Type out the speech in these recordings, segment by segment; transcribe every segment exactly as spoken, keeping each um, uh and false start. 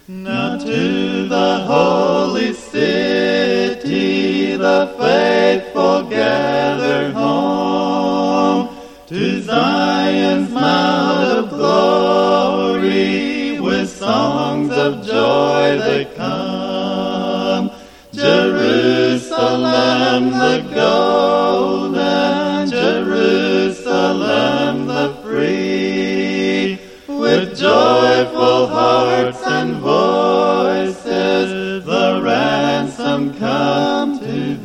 Now to the holy city the faithful gather home, to Zion's mount of glory, with songs of joy they come. Jerusalem the golden, Jerusalem the free, with joyful hearts and voices, the ransom come to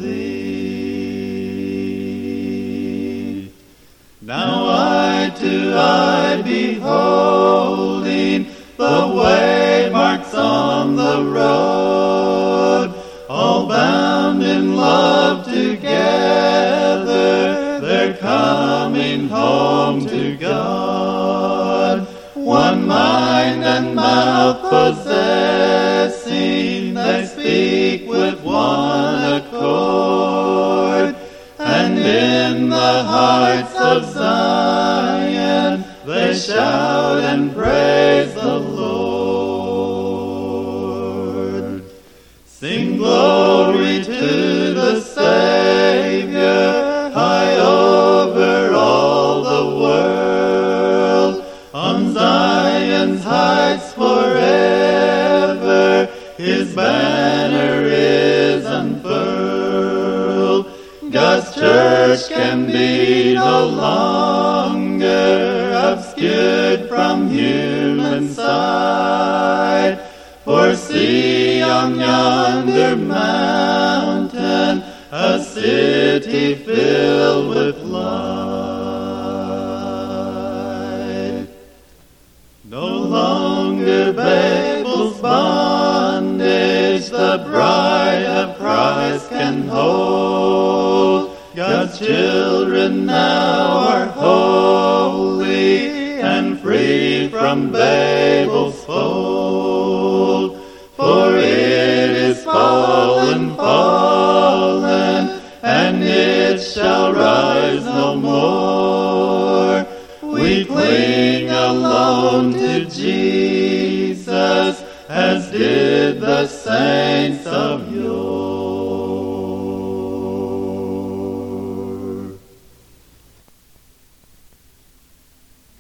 thee. Now eye to eye beholding the waymarks on the road, all bound in love together, they're coming home to God. One mind and mouth possessing, they speak with one accord, and in the heights of Zion they shout and praise the Lord. Sing glory to the Savior, high over all the world. On Zion's heights forever his banner is unfurled. God's church can be no longer obscured from human sight. For see on yonder mountain a city filled with light. No longer Babel's bondage the bride of Christ can hold. God's children now are holy and free from Babel's fold. For it is fallen, fallen, and it shall rise no more. We cling alone to Jesus, as did the saints